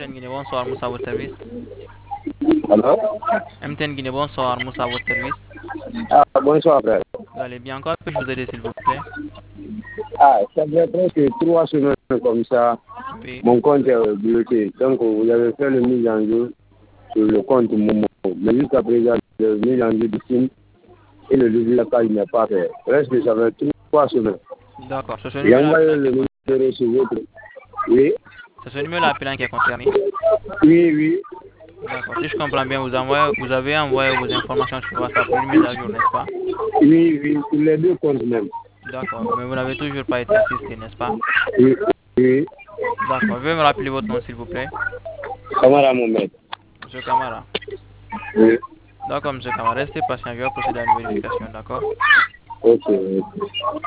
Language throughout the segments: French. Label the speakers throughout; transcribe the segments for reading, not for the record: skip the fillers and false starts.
Speaker 1: MTN Guinée, bonsoir, Moussa, à votre service.
Speaker 2: Alors?
Speaker 1: MTN Guinée, bonsoir, Moussa, à votre service.
Speaker 2: Ah, bonsoir, frère.
Speaker 1: Vous allez bien? Encore puis-je vous aider, s'il vous plaît?
Speaker 2: Ah, ça fait presque 3 semaines comme ça,
Speaker 1: Oui,
Speaker 2: mon compte est bloqué. Donc, vous avez fait le mise en jeu sur le compte Momo. Mais jusqu'à présent, le mise en jeu du film et le développement n'est pas fait. Presque, ça fait 3 semaines.
Speaker 1: d'accord. C'est ce
Speaker 2: J'ai
Speaker 1: numéro
Speaker 2: envoyé
Speaker 1: appelant qui
Speaker 2: le
Speaker 1: est
Speaker 2: numéro
Speaker 1: concerné.
Speaker 2: sur votre... Oui,
Speaker 1: C'est ce numéro appelant qui est concerné.
Speaker 2: oui, oui.
Speaker 1: D'accord. Si je comprends bien, vous avez envoyé vos informations sur WhatsApp pour une mise à jour, n'est-ce pas?
Speaker 2: Oui, oui, sur les deux comptes même.
Speaker 1: D'accord. Mais vous n'avez toujours pas été assisté, n'est-ce pas?
Speaker 2: Oui, oui.
Speaker 1: D'accord. Veuillez me rappeler votre nom, s'il vous plaît.
Speaker 2: Kamara Mohamed.
Speaker 1: Monsieur Kamara.
Speaker 2: Oui.
Speaker 1: D'accord, monsieur Kamara. Restez patient. Je vais procéder à une vérification, d'accord?
Speaker 2: Ok, ok.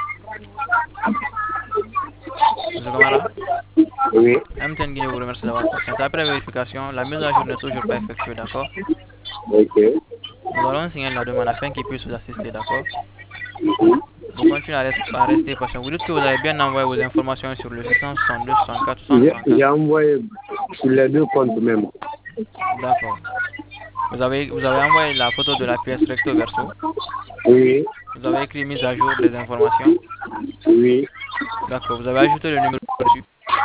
Speaker 1: Monsieur Kamara?
Speaker 2: Oui,
Speaker 1: MTN Guinée vous remercie d'avoir patienté. Après vérification, la mise à jour n'est toujours pas effectuée, d'accord?
Speaker 2: ok.
Speaker 1: Nous allons signer la demande afin qu'il puisse vous assister, d'accord?
Speaker 2: Mhm.
Speaker 1: Vous continuez à rester patient. Vous dites que vous avez bien envoyé vos informations sur le 662, 64,
Speaker 2: J'ai
Speaker 1: 634.
Speaker 2: envoyé sur les deux comptes même.
Speaker 1: D'accord. Vous avez envoyé la photo de la pièce recto verso.
Speaker 2: Oui,
Speaker 1: Vous avez écrit mise à jour des informations.
Speaker 2: oui.
Speaker 1: D'accord. Vous avez ajouté le numéro dessus.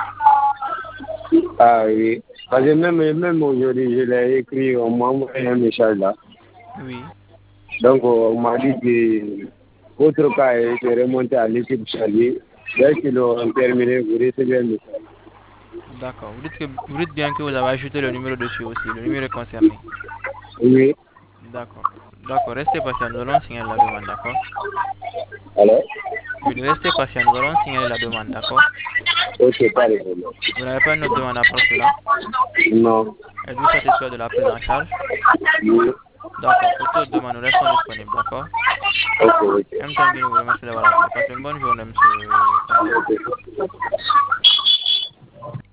Speaker 2: Ah oui. Parce que même aujourd'hui, je l'ai écrit, on m'a envoyé un message là.
Speaker 1: Oui.
Speaker 2: Donc, on m'a dit que votre cas a été remonté à l'équipe chargée. Dès qu'ils l'ont terminé, vous recevez un message.
Speaker 1: D'accord. Vous dites bien que vous avez ajouté le numéro dessus aussi. Le numéro est concerné.
Speaker 2: Oui.
Speaker 1: D'accord. D'accord. Restez patient. Nous allons signaler la demande, d'accord?
Speaker 2: Alors?
Speaker 1: Je dis restez patient. Nous allons signaler la demande, d'accord?
Speaker 2: Ok, pas de problème.
Speaker 1: Vous n'avez pas une autre demande après cela?
Speaker 2: Non.
Speaker 1: Êtes-vous satisfait de la prise en charge?
Speaker 2: Oui.
Speaker 1: D'accord. Pour toute demande, nous restons disponibles, d'accord?
Speaker 2: Ok, ok.
Speaker 1: MTN Guinée vous remercie d'avoir appelé. Passez une bonne journée, monsieur Kamara.
Speaker 2: Ok.